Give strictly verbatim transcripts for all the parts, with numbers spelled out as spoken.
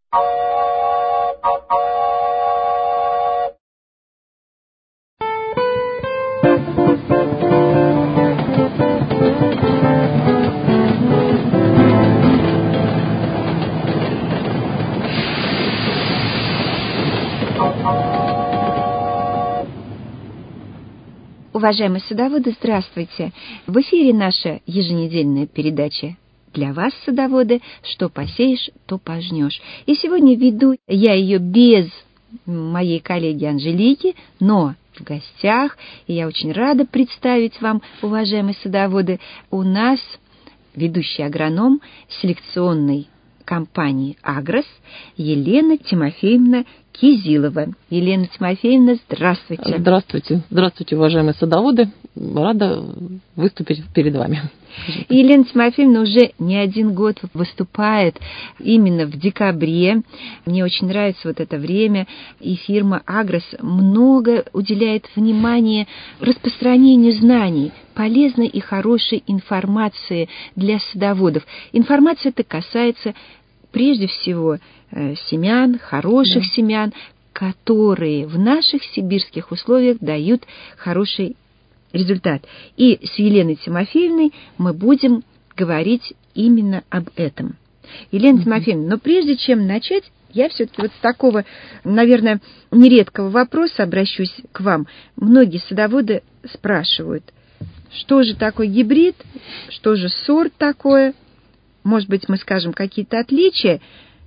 Уважаемые садоводы, здравствуйте! В эфире наша еженедельная передача для вас, садоводы, что посеешь, то пожнешь. И сегодня веду я ее без моей коллеги Анжелики, но в гостях, и я очень рада представить вам, уважаемые садоводы, у нас ведущий агроном селекционной компании «Агрос» Елена Тимофеевна Кизилова. Елена Тимофеевна, здравствуйте. Здравствуйте. Здравствуйте, уважаемые садоводы. Рада выступить перед вами. Елена Тимофеевна уже не один год выступает именно в декабре. Мне очень нравится вот это время. И фирма «Агрос» много уделяет внимания распространению знаний, полезной и хорошей информации для садоводов. Информация эта касается прежде всего семян, хороших да. семян, которые в наших сибирских условиях дают хороший результат. И с Еленой Тимофеевной мы будем говорить именно об этом. Елена mm-hmm. Тимофеевна, но прежде чем начать, я все-таки вот с такого, наверное, нередкого вопроса обращусь к вам. Многие садоводы спрашивают, что же такое гибрид, что же сорт такое, может быть, мы скажем какие-то отличия,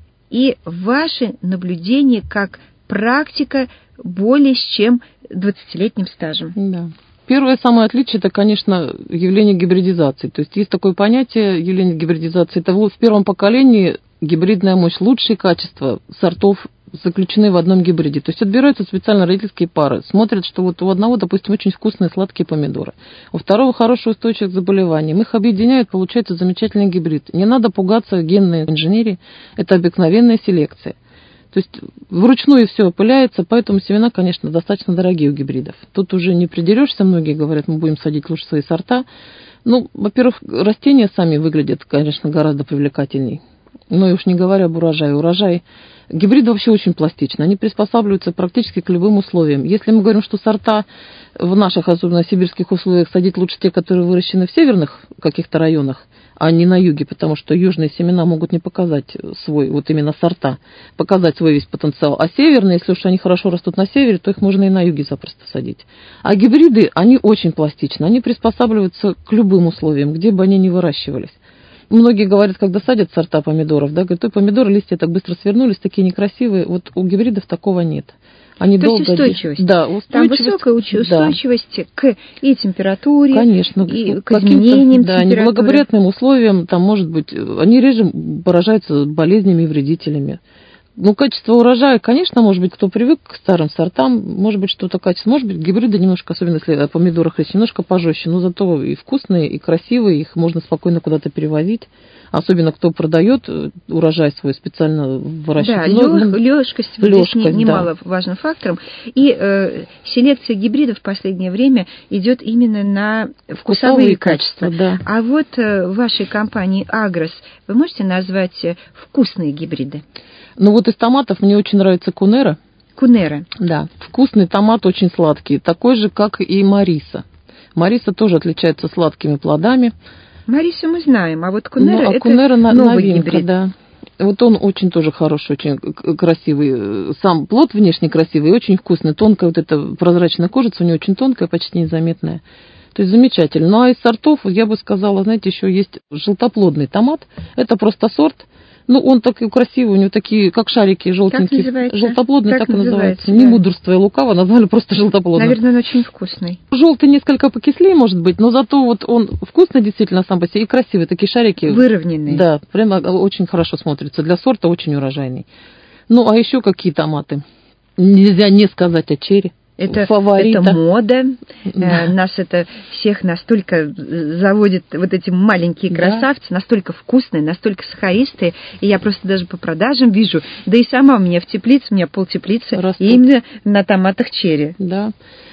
и ваши наблюдения как практика более с чем двадцатилетним стажем. Да. Первое самое отличие – это, конечно, явление гибридизации. То есть есть такое понятие явление гибридизации. Это в первом поколении гибридная мощь, лучшие качества сортов заключены в одном гибриде. То есть отбираются специально родительские пары, смотрят, что вот у одного, допустим, очень вкусные сладкие помидоры, у второго хорошая устойчивость к заболеваниям. Их объединяют, получается замечательный гибрид. Не надо пугаться генной инженерии, это обыкновенная селекция. То есть вручную все опыляется, поэтому семена, конечно, достаточно дорогие у гибридов. Тут уже не придерешься, многие говорят, мы будем садить лучше свои сорта. Ну, во-первых, растения сами выглядят, конечно, гораздо привлекательней. Ну и уж не говоря об урожае. Урожай гибриды вообще очень пластичны, они приспосабливаются практически к любым условиям. Если мы говорим, что сорта в наших, особенно сибирских условиях, садить лучше те, которые выращены в северных каких-то районах, а не на юге, потому что южные семена могут не показать свой, вот именно сорта, показать свой весь потенциал. А северные, если уж они хорошо растут на севере, то их можно и на юге запросто садить. А гибриды, они очень пластичны, они приспосабливаются к любым условиям, где бы они ни выращивались. Многие говорят, когда садят сорта помидоров, да, говорят, ой, помидоры, листья так быстро свернулись, такие некрасивые. Вот у гибридов такого нет. Они То долго... есть устойчивость. Да, устойчивость. Там высокая устойчивость да. к и температуре, конечно, и к изменениям да, температуры. Неблагоприятным условиям, там, может быть, они реже поражаются болезнями и вредителями. Ну, качество урожая, конечно, может быть, кто привык к старым сортам, может быть, что-то качество. Может быть, гибриды немножко, особенно если о помидорах речь, немножко пожестче, но зато и вкусные, и красивые, их можно спокойно куда-то перевозить. Особенно кто продает урожай свой специально выращивает. Да, но, лёг, лёжкость, лёжкость здесь немаловажным да. фактором. И э, селекция гибридов в последнее время идет именно на вкусовые, вкусовые качества. качества да. А вот э, в вашей компании «Агрос» вы можете назвать вкусные гибриды? Ну вот из томатов мне очень нравится Кунера. Кунера. Да, вкусный томат, очень сладкий, такой же, как и Мариса. Мариса тоже отличается сладкими плодами. Марису мы знаем, а вот Кунера, ну, а это Кунера новый новинка, гибрид. Да. Вот он очень тоже хороший, очень красивый. Сам плод внешне красивый и очень вкусный. Тонкая вот эта прозрачная кожица у него очень тонкая, почти незаметная. То есть замечательно. Ну а из сортов, я бы сказала, знаете, еще есть желтоплодный томат. Это просто сорт. Ну, он такой красивый, у него такие, как шарики желтенькие. Как называется? Желтоплодный, так, так и называется. Да. Не мудрствуя лукаво, назвали просто желтоплодный. Наверное, он очень вкусный. Желтый несколько покислее, может быть, но зато вот он вкусный действительно сам по себе и красивый. Такие шарики. Выровненные. Да, прямо очень хорошо смотрится. Для сорта очень урожайный. Ну, а еще какие томаты? Нельзя не сказать о черри. Это, это мода, да. Нас это всех настолько заводит, вот эти маленькие красавцы, да. Настолько вкусные, настолько сахаристые, и я просто даже по продажам вижу, да и сама у меня в теплице, у меня полтеплицы, именно на томатах черри. Да.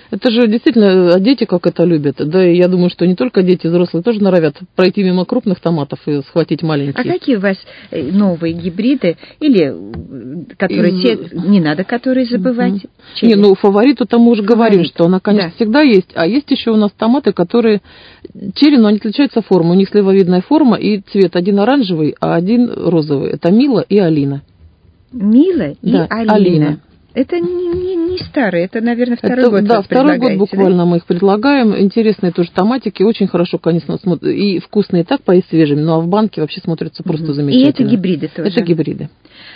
Это же действительно, а дети как это любят. Да, и я думаю, что не только дети, взрослые тоже норовят пройти мимо крупных томатов и схватить маленькие. А какие у вас новые гибриды, или которые Из... те, не надо, которые забывать? Угу. Не, ну фавориту там мы уже Фаворит. говорим, что она, конечно, да. всегда есть. А есть еще у нас томаты, которые черри, но они отличаются формой. У них сливовидная форма и цвет один оранжевый, а один розовый. Это Мила и Алина. Мила и да, Алина. Алина. Это не, не, не старые, это, наверное, второй это, год. Да, второй год буквально да? мы их предлагаем. Интересные тоже томатики, очень хорошо, конечно, смотрят. И вкусные так поесть свежими, ну а в банке вообще смотрятся mm-hmm. просто замечательно. И это гибриды тоже? Это гибриды.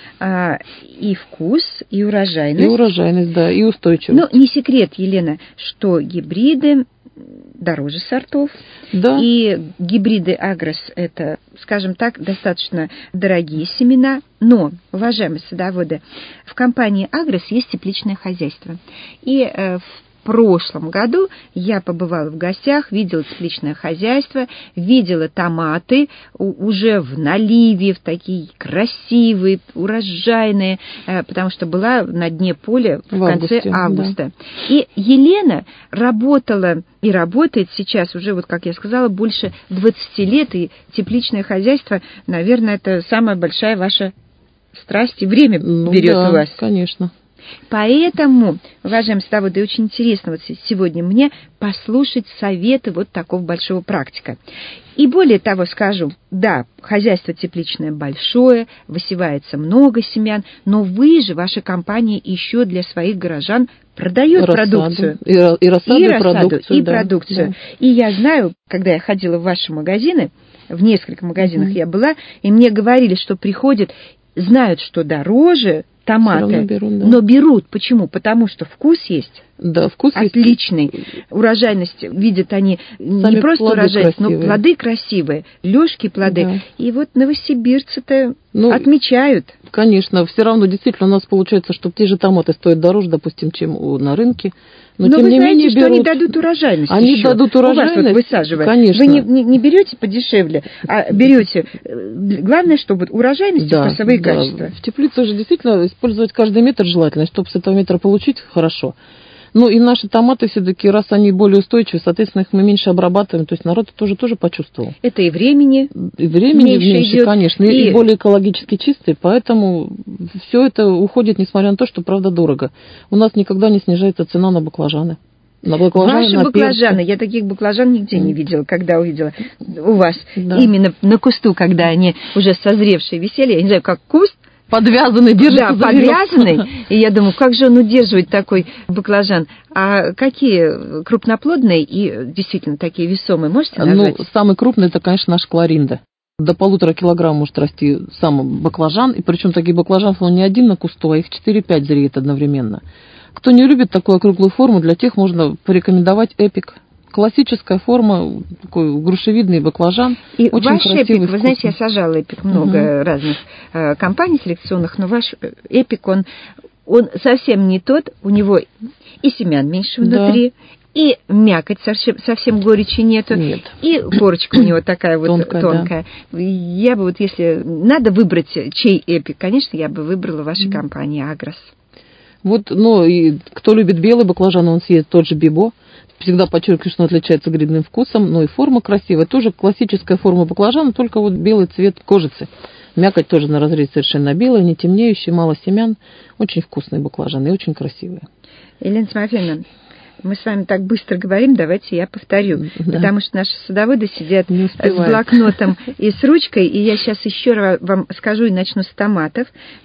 А, и вкус, и урожайность. И урожайность, да, и устойчивость. Ну, не секрет, Елена, что гибриды дороже сортов. Да. И гибриды Агрос – это, скажем так, достаточно дорогие семена. Но, уважаемые садоводы, в компании Агрос есть тепличное хозяйство. И э, в В прошлом году я побывала в гостях, видела тепличное хозяйство, видела томаты уже в наливе, в такие красивые, урожайные, потому что была на дне поля в, в конце августе, августа. Да. И Елена работала и работает сейчас уже, вот как я сказала, больше двадцати лет, и тепличное хозяйство, наверное, это самая большая ваша страсть, и время ну, берет да, у вас. Конечно. Поэтому, уважаемые садоводы, очень интересно вот сегодня мне послушать советы вот такого большого практика. И более того скажу, да, хозяйство тепличное большое, высевается много семян, но вы же, ваша компания, еще для своих горожан продает рассаду, продукцию. И, и рассаду, и, и рассаду, продукцию. И да, продукцию. Да. И я знаю, когда я ходила в ваши магазины, в несколько магазинах mm-hmm. я была, и мне говорили, что приходят, знают, что дороже томаты, берут, да. но берут. Почему? Потому что вкус есть. Да, вкус отличный. Есть. Урожайность видят они Сами не просто урожайность, красивые. но плоды красивые, лёжки плоды. Да. И вот новосибирцы-то ну, отмечают. Конечно, все равно действительно у нас получается, что те же томаты стоят дороже, допустим, чем на рынке. Но, но тем вы не знаете, менее, что берут... они дадут урожайность Они еще. дадут урожайность, у вас вот высаживая. Конечно. Вы не, не, не берете подешевле, а берете. Главное, чтобы урожайность да, и вкусовые да. качества. В теплице же действительно использовать каждый метр желательно, чтобы с этого метра получить хорошо. Ну и наши томаты все-таки, раз они более устойчивы, соответственно, их мы меньше обрабатываем, то есть народ тоже тоже почувствовал. Это и времени, и времени меньше, меньше идет, конечно, и... и более экологически чистые, поэтому все это уходит, несмотря на то, что правда дорого. У нас никогда не снижается цена на баклажаны. На баклажаны, Ваши на баклажаны, перцы. я таких баклажан нигде mm. не видела, когда увидела у вас. Да. Именно на кусту, когда они уже созревшие висели, я не знаю, как куст, подвязанный, держится. Да, подвязанный. И я думаю, как же он удерживает такой баклажан? А какие крупноплодные и действительно такие весомые, можете назвать? Ну, самый крупный, это, конечно, наш Кларинда. До полутора килограмм может расти сам баклажан. И причем такие баклажаны, он не один на кусту, а их четыре-пять зреет одновременно. Кто не любит такую округлую форму, для тех можно порекомендовать Эпик. Классическая форма, такой грушевидный баклажан. И очень ваш красивый, Эпик, вкусный. Вы знаете, я сажала Эпик много uh-huh. разных э, компаний селекционных, но ваш Эпик, он, он совсем не тот, у него и семян меньше внутри, да. и мякоть совсем, совсем горечи нету, Нет. и корочка у него такая вот тонкая. тонкая. Да. Я бы вот, если надо выбрать, чей Эпик, конечно, я бы выбрала вашей uh-huh. компании Агрос. Вот, ну, и кто любит белый баклажан, он съест тот же Бибо. Всегда подчеркиваю, что он отличается грибным вкусом, но и форма красивая. Тоже классическая форма баклажана, только вот белый цвет кожицы. Мякоть тоже на разрез совершенно белая, не темнеющая, мало семян. Очень вкусные баклажаны и очень красивые. Елена Тимофеевна, мы с вами так быстро говорим, давайте я повторю. Да. Потому что наши садоводы сидят с блокнотом и с ручкой. И я сейчас еще раз вам скажу и начну с томатов.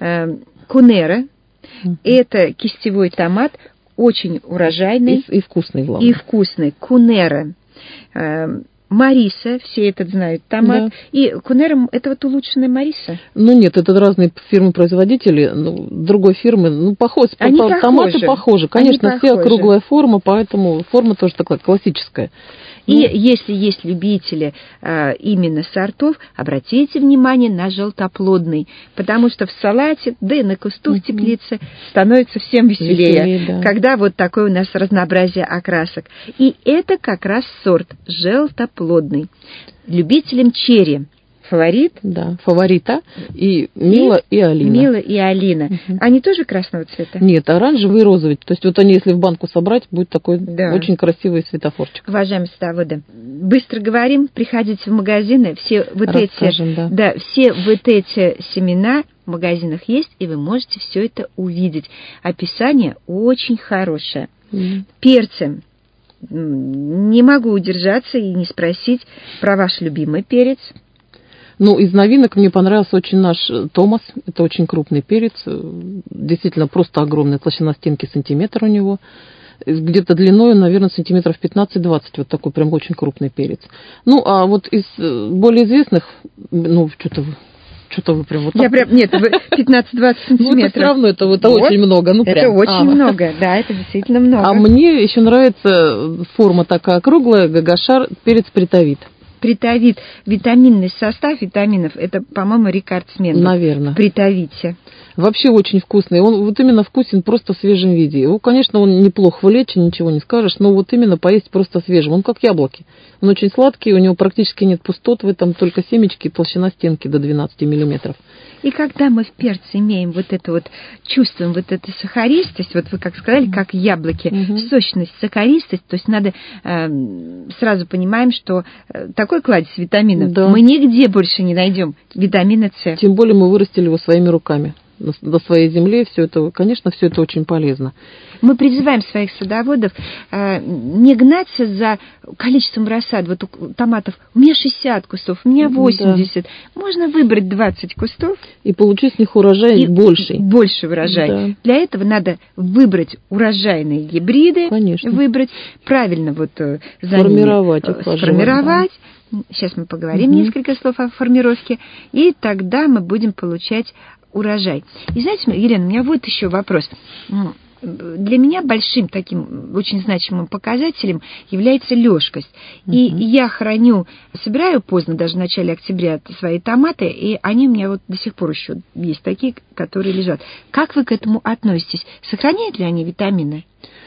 Кунера. Это кистевой томат, очень урожайный. И, и вкусный, главное. И вкусный. Кунера. Мариса, все этот знают, томат. Да. И Кунера, это вот улучшенная Мариса? Ну нет, это разные фирмы-производители, ну, другой фирмы. Ну, похож, Они по, томаты похожи. Конечно, Они все похожи. округлая форма, поэтому форма тоже такая классическая. И ну, если есть любители э, именно сортов, обратите внимание на желтоплодный, потому что в салате, да и на кусту uh-huh. в теплице становится всем веселее, веселее да. когда вот такое у нас разнообразие окрасок. И это как раз сорт желтоплодный. Любителям черри Фаворит? Да, Фаворита и Мила и, и Алина. Мила и Алина. Угу. Они тоже красного цвета? Нет, оранжевый и розовый. То есть вот они, если в банку собрать, будет такой да. очень красивый светофорчик. Уважаемые садоводы, быстро говорим, приходите в магазины, все вот Расскажем, эти, да. да, все вот эти семена в магазинах есть, и вы можете все это увидеть. Описание очень хорошее. Mm. Перцы. Не могу удержаться и не спросить про ваш любимый перец. Ну, из новинок мне понравился очень наш Томас. Это очень крупный перец. Действительно, просто огромная толщина стенки, сантиметр у него. Где-то длиной, наверное, сантиметров пятнадцать-двадцать. Вот такой прям очень крупный перец. Ну, а вот из более известных, ну, что-то вы... Что-то вы прям вот так... Я прям, нет, пятнадцать-двадцать сантиметров. Ну, это все равно, это, это вот. Очень много. Ну, это прям. очень а. много, да, это действительно много. А мне еще нравится форма такая круглая, гагашар, перец притовит. Притовит. Витаминный состав витаминов, это, по-моему, рекордсмен. Наверное. Притовите. Вообще очень вкусный. Он вот именно вкусен просто в свежем виде. Его, конечно, он неплох в лечи, ничего не скажешь, но вот именно поесть просто свежим. Он как яблоки. Он очень сладкий, у него практически нет пустот в этом, только семечки, толщина стенки до двенадцати миллиметров. И когда мы в перце имеем вот это вот, чувствуем вот эту сахаристость, вот вы как сказали, как яблоки, угу. сочность, сахаристость, то есть надо, э, сразу понимаем, что э, такой кладезь витаминов да. мы нигде больше не найдем, витамина С. Тем более мы вырастили его своими руками. На своей земле, все это, конечно, все это очень полезно. Мы призываем своих садоводов э, не гнаться за количеством рассад. Вот у томатов у меня шестьдесят кустов, у меня восемьдесят. Да. Можно выбрать двадцать кустов. И получить с них урожай и больший. Больше урожай. Да. Для этого надо выбрать урожайные гибриды. Конечно. Выбрать, правильно вот за сформировать ними, их, сформировать. Да. Сейчас мы поговорим угу. несколько слов о формировке. И тогда мы будем получать урожай. И знаете, Елена, у меня вот еще вопрос. Для меня большим таким очень значимым показателем является лёжкость. Uh-huh. И я храню, собираю поздно, даже в начале октября, свои томаты, и они у меня вот до сих пор еще есть такие, которые лежат. Как вы к этому относитесь? Сохраняют ли они витамины?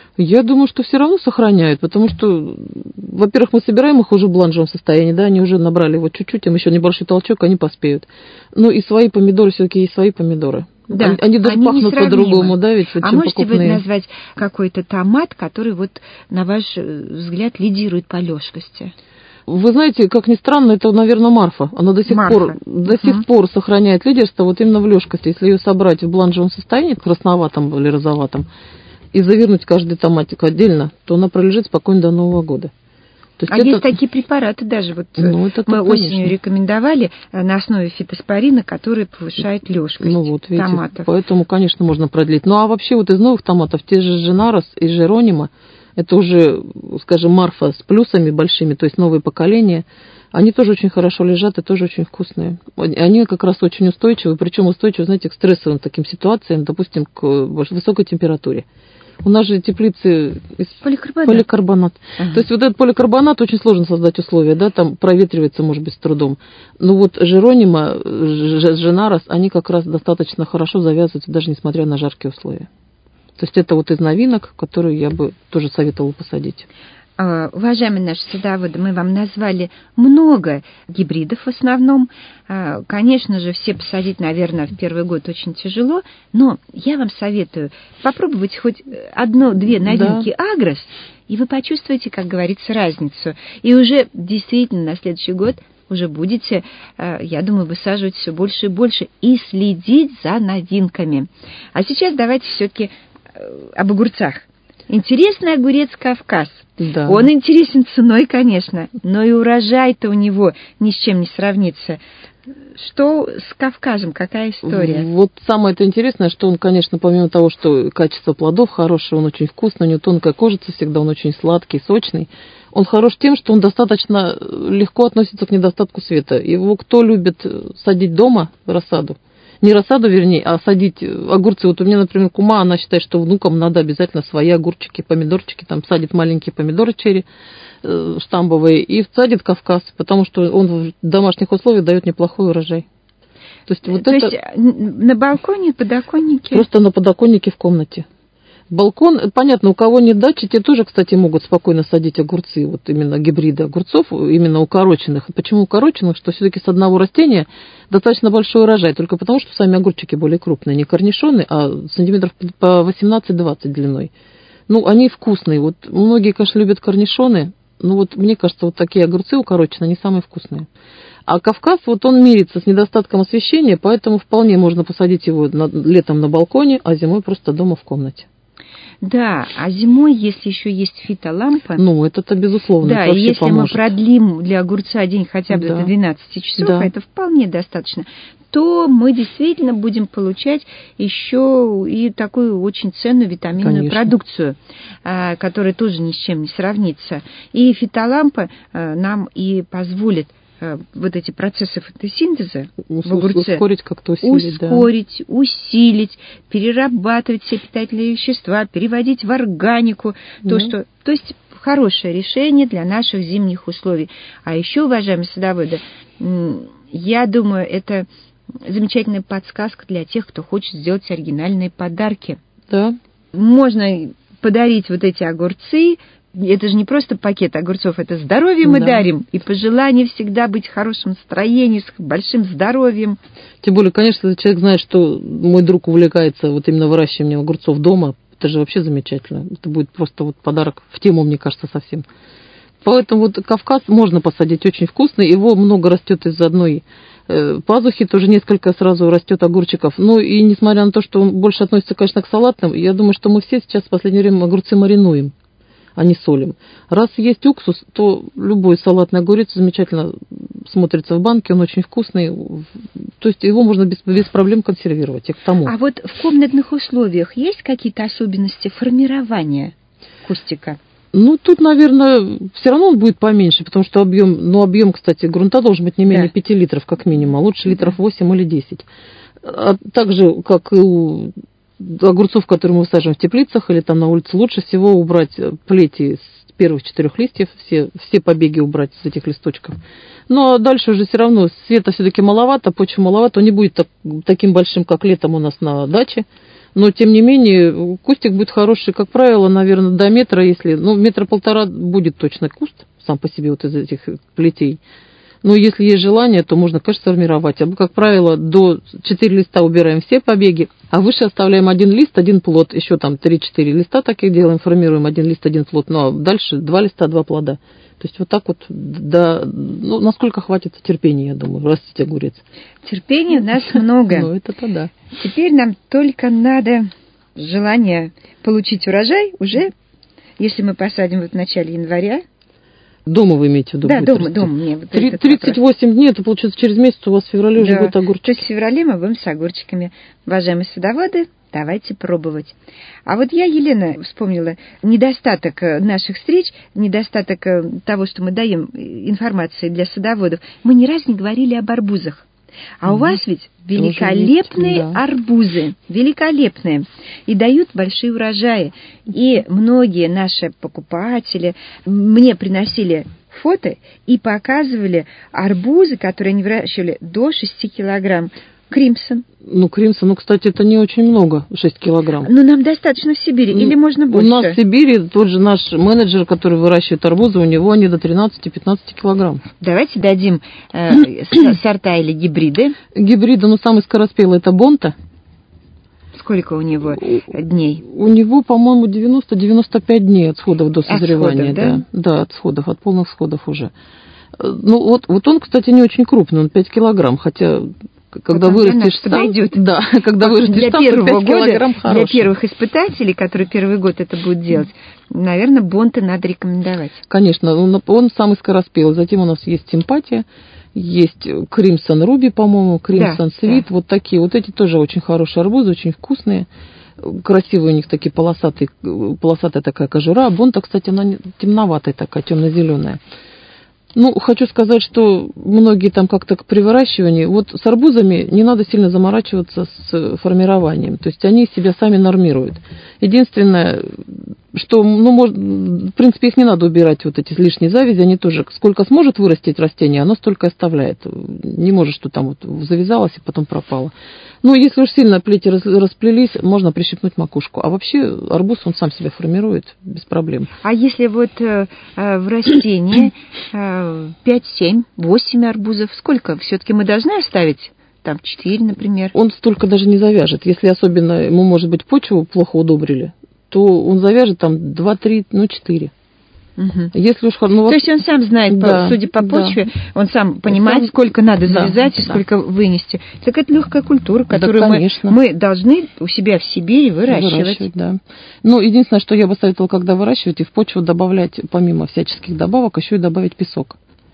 Я думаю, что все равно сохраняют, потому что, во-первых, мы собираем их уже в бланжевом состоянии, да, они уже набрали вот чуть-чуть, им еще небольшой толчок, они поспеют. Ну и свои помидоры все-таки есть свои помидоры. Да, они, они даже они пахнут по-другому, да, ведь а чем можете покупные. вы назвать какой-то томат, который, вот, на ваш взгляд, лидирует по лёжкости? Вы знаете, как ни странно, это, наверное, Марфа. Она до сих Марфа. пор, до uh-huh. сих пор сохраняет лидерство вот именно в лёжкости. Если ее собрать в бланжевом состоянии, красноватом или розоватом, и завернуть каждый томатик отдельно, то она пролежит спокойно до Нового года. То есть а это... есть такие препараты даже, вот ну, это мы так, осенью конечно. рекомендовали на основе фитоспорина, которые повышают лёжкость ну, вот, видите, томатов. Поэтому, конечно, можно продлить. Ну, а вообще вот из новых томатов, те же Женарос и Жеронима, это уже, скажем, Марфа с плюсами большими, то есть новые поколения, они тоже очень хорошо лежат и тоже очень вкусные. Они как раз очень устойчивы, причем устойчивы, знаете, к стрессовым таким ситуациям, допустим, к высокой температуре. У нас же теплицы из поликарбонат. поликарбонат. Ага. То есть вот этот поликарбонат очень сложно создать условия, да, там проветривается, может быть, с трудом. Но вот Жеронима, Женарос, они как раз достаточно хорошо завязываются, даже несмотря на жаркие условия. То есть это вот из новинок, которые я бы тоже советовала посадить. Уважаемые наши садоводы, мы вам назвали много гибридов в основном. Конечно же, все посадить, наверное, в первый год очень тяжело, но я вам советую попробовать хоть одну-две новинки да. Агрос, и вы почувствуете, как говорится, разницу. И уже действительно на следующий год уже будете, я думаю, высаживать все больше и больше и следить за новинками. А сейчас давайте все-таки об огурцах. Интересный огурец Кавказ. Да. Он интересен ценой, конечно, но и урожай-то у него ни с чем не сравнится. Что с Кавказом, какая история? Вот самое это интересное, что он, конечно, помимо того, что качество плодов хорошее, он очень вкусный, у него тонкая кожица всегда, он очень сладкий, сочный. Он хорош тем, что он достаточно легко относится к недостатку света. Его кто любит садить дома, рассаду? Не рассаду, вернее, а садить огурцы. Вот у меня, например, кума, она считает, что внукам надо обязательно свои огурчики, помидорчики, там садит маленькие помидоры черри э, штамбовые и садит Кавказ, потому что он в домашних условиях дает неплохой урожай. То есть, вот То это есть на балконе, подоконнике? Просто на подоконнике в комнате. Балкон, понятно, у кого нет дачи, те тоже, кстати, могут спокойно садить огурцы, вот именно гибриды огурцов, именно укороченных. Почему укороченных? Что все-таки с одного растения достаточно большой урожай, только потому, что сами огурчики более крупные, не корнишоны, а сантиметров по восемнадцать-двадцать длиной. Ну, они вкусные. Вот многие, конечно, любят корнишоны, но вот мне кажется, вот такие огурцы укороченные, они самые вкусные. А Кавказ, вот он мирится с недостатком освещения, поэтому вполне можно посадить его на, летом на балконе, а зимой просто дома в комнате. Да, а зимой, если еще есть фитолампа... Ну, это-то безусловно. Да, и если поможет. Мы продлим для огурца день хотя бы да. до двенадцати часов, да. это вполне достаточно, то мы действительно будем получать еще и такую очень ценную витаминную Конечно. продукцию, которая тоже ни с чем не сравнится. И фитолампа нам и позволит вот эти процессы фотосинтеза в огурце ускорить, как-то усилить, ускорить, да. усилить, перерабатывать все питательные вещества, переводить в органику. Да. То, что, то есть хорошее решение для наших зимних условий. А еще, уважаемые садоводы, я думаю, это замечательная подсказка для тех, кто хочет сделать оригинальные подарки. Да. Можно подарить вот эти огурцы. Это же не просто пакет огурцов, это здоровье мы да. дарим, и пожелание всегда быть в хорошем настроении, с большим здоровьем. Тем более, конечно, если человек знает, что мой друг увлекается вот именно выращиванием огурцов дома, это же вообще замечательно. Это будет просто вот подарок в тему, мне кажется, совсем. Поэтому вот Кавказ можно посадить очень вкусный, его много растет из одной пазухи, тоже несколько сразу растет огурчиков. Ну и несмотря на то, что он больше относится, конечно, к салатным, я думаю, что мы все сейчас в последнее время огурцы маринуем, а не солим. Раз есть уксус, то любой салатный огурец замечательно смотрится в банке, он очень вкусный. То есть его можно без, без проблем консервировать. И к тому. А вот в комнатных условиях есть какие-то особенности формирования кустика? Ну, тут, наверное, все равно он будет поменьше, потому что объем, ну, объем, кстати, грунта должен быть не менее да. пяти литров, как минимум, а лучше литров восемь или десять. А так же, как и у огурцов, которые мы высаживаем в теплицах или там на улице, лучше всего убрать плети с первых четырех листьев, все, все побеги убрать с этих листочков. Но дальше уже все равно света все-таки маловато, почвы маловато, он не будет так, таким большим, как летом у нас на даче. Но, тем не менее, кустик будет хороший, как правило, наверное, до метра, если... Ну, метра полтора будет точно куст, сам по себе вот из этих плетей. Но если есть желание, то можно, конечно, сформировать. А, как правило, до четыре листа убираем все побеги, а выше оставляем один лист, один плод. Еще там три-четыре листа таких делаем, формируем один лист, один плод. Ну, а дальше два листа, два плода. То есть вот так вот, да, ну, насколько хватит терпения, я думаю, растить огурец. Терпения у нас много. Ну, это-то да. Теперь нам только надо желание получить урожай уже, если мы посадим вот в начале января. Дома вы имеете в виду? Да, дома, дома. Мне вот тридцать восемь дней, это получается через месяц у вас в феврале да. уже будет огурчик. То есть в феврале мы будем с огурчиками. Уважаемые садоводы, давайте пробовать. А вот я, Елена, вспомнила недостаток наших встреч, недостаток того, что мы даем информации для садоводов. Мы ни разу не говорили об арбузах. А mm-hmm. у вас ведь великолепные есть, да. арбузы, великолепные, и дают большие урожаи. И многие наши покупатели мне приносили фото и показывали арбузы, которые они выращивали до шести килограмм. Кримсон. Ну, Кримсон, ну, кстати, это не очень много, шесть килограмм. Ну, нам достаточно в Сибири, ну, или можно больше? У нас в Сибири тот же наш менеджер, который выращивает арбузы, у него они до тринадцати-пятнадцати килограмм. Давайте дадим э, сорта или гибриды. Гибриды, ну, самый скороспелый это Бонта. Сколько у него дней? У него, по-моему, девяносто-девяносто пять дней от сходов до созревания. От сходов, да? Да, да, от сходов, от полных сходов уже. Ну, вот, вот он, кстати, не очень крупный, он пять килограмм, хотя... Когда вот вырастешь сам, да, когда вырастешь для сам, первого года, хороший. Для первых испытателей, которые первый год это будут делать, наверное, Бонты надо рекомендовать. Конечно, он, он самый скороспелый. Затем у нас есть Симпатия, есть Кримсон Руби, по-моему, Кримсон Свит, да. Вот такие. Вот эти тоже очень хорошие арбузы, очень вкусные. Красивые у них такие полосатые, полосатая такая кожура. Бонта, кстати, она темноватая такая, темно-зеленая. Ну, хочу сказать, что многие там как-то при выращивании, вот с арбузами не надо сильно заморачиваться с формированием, то есть они себя сами нормируют. Единственное, что, ну, может, в принципе, их не надо убирать, вот эти лишние завязи, они тоже, сколько сможет вырастить растение, оно столько и оставляет. Не может, что там вот завязалось и потом пропало. Ну, если уж сильно плети расплелись, можно прищипнуть макушку. А вообще арбуз, он сам себя формирует без проблем. А если вот э, в растении э, пять, семь, восемь арбузов, сколько все-таки мы должны оставить? Там четыре, например. Он столько даже не завяжет. Если особенно ему, может быть, почву плохо удобрили, то он завяжет там два-три, ну, четыре. Угу. Если уж, ну, то есть он сам знает, да, судя по почве, да. он сам понимает, сам... сколько надо завязать да, и сколько да. вынести. Так это легкая культура, которую да, мы, мы должны у себя в Сибири выращивать. выращивать да. Ну, единственное, что я бы советовала, когда выращивать, и в почву добавлять, помимо всяческих добавок, еще и добавить песок.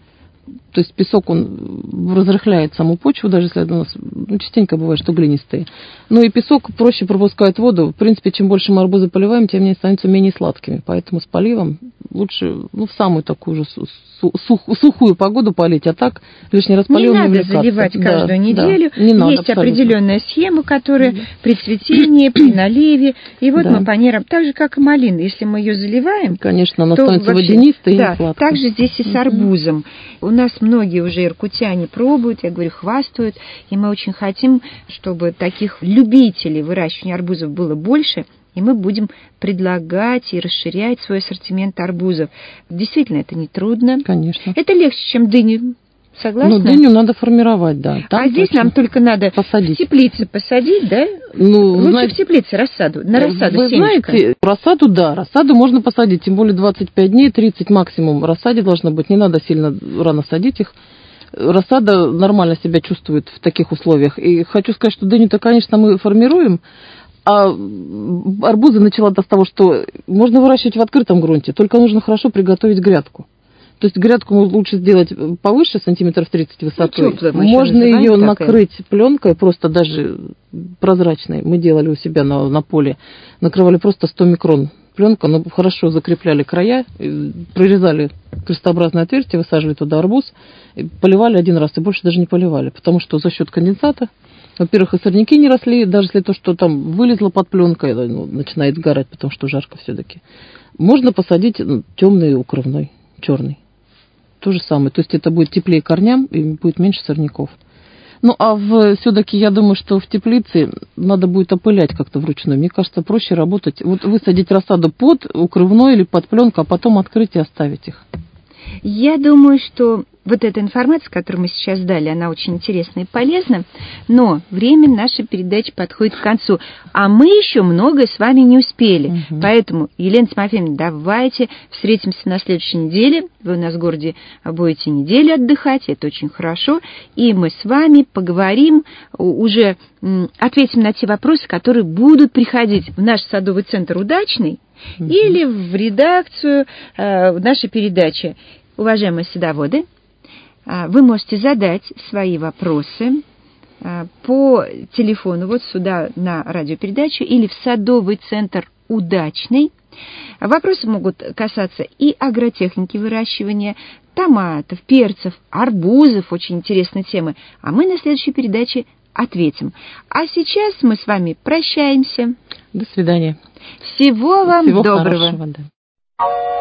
То есть песок, он разрыхляет саму почву, даже если у нас ну, частенько бывает, что глинистые. Ну и песок проще пропускает воду. В принципе, чем больше мы арбузы поливаем, тем они становятся менее сладкими. Поэтому с поливом лучше ну, в самую такую же сух, сухую погоду полить, а так лишний раз полил не надо увлекаться. заливать каждую да, неделю. Да, не надо, есть абсолютно. Определенная схема, которая да. при цветении, при наливе. И вот да. мы по нерам, так же, как и малина. Если мы ее заливаем, конечно, она то становится вообще, водянистой да, и сладкой. Так же здесь и с арбузом. У нас многие уже иркутяне пробуют, я говорю, хвастают, и мы очень хотим, чтобы таких любителей выращивания арбузов было больше, и мы будем предлагать и расширять свой ассортимент арбузов. Действительно, это не трудно. Конечно. Это легче, чем дыню. Согласна? Ну, дыню надо формировать, да. Там а здесь нам только надо посадить. В теплице посадить, да? Ну, лучше знаете, в теплице рассаду, на рассаду вы семечко. Знаете, рассаду, да, рассаду можно посадить, тем более двадцать пять дней, тридцать максимум рассаде должно быть, не надо сильно рано садить их. Рассада нормально себя чувствует в таких условиях. И хочу сказать, что дыню-то, конечно, мы формируем, а арбузы начала-то с того, что можно выращивать в открытом грунте, только нужно хорошо приготовить грядку. То есть грядку лучше сделать повыше, сантиметров тридцать высотой. Ну, теплая, можно ее накрыть пленкой, просто даже прозрачной. Мы делали у себя на, на поле, накрывали просто сто микрон пленка, но хорошо закрепляли края, прорезали крестообразное отверстие, высаживали туда арбуз, поливали один раз и больше даже не поливали, потому что за счет конденсата, во-первых, и сорняки не росли, даже если то, что там вылезло под пленкой, ну, начинает сгорать, потому что жарко все-таки. Можно посадить ну, темный укрывной, черный. То же самое. То есть это будет теплее корням и будет меньше сорняков. Ну, а в, все-таки я думаю, что в теплице надо будет опылять как-то вручную. Мне кажется, проще работать. Вот высадить рассаду под укрывной или под пленку, а потом открыть и оставить их. Я думаю, что вот эта информация, которую мы сейчас дали, она очень интересна и полезна, но время нашей передачи подходит к концу, а мы еще многое с вами не успели. Угу. Поэтому, Елена Тимофеевна, давайте встретимся на следующей неделе. Вы у нас в городе будете неделю отдыхать, это очень хорошо, и мы с вами поговорим, уже ответим на те вопросы, которые будут приходить в наш садовый центр «Удачный» угу. или в редакцию э, нашей передачи. Уважаемые садоводы, вы можете задать свои вопросы по телефону вот сюда на радиопередачу или в садовый центр «Удачный». Вопросы могут касаться и агротехники выращивания, томатов, перцев, арбузов, очень интересные темы. А мы на следующей передаче ответим. А сейчас мы с вами прощаемся. До свидания. Всего вам Всего доброго. Хорошего, да.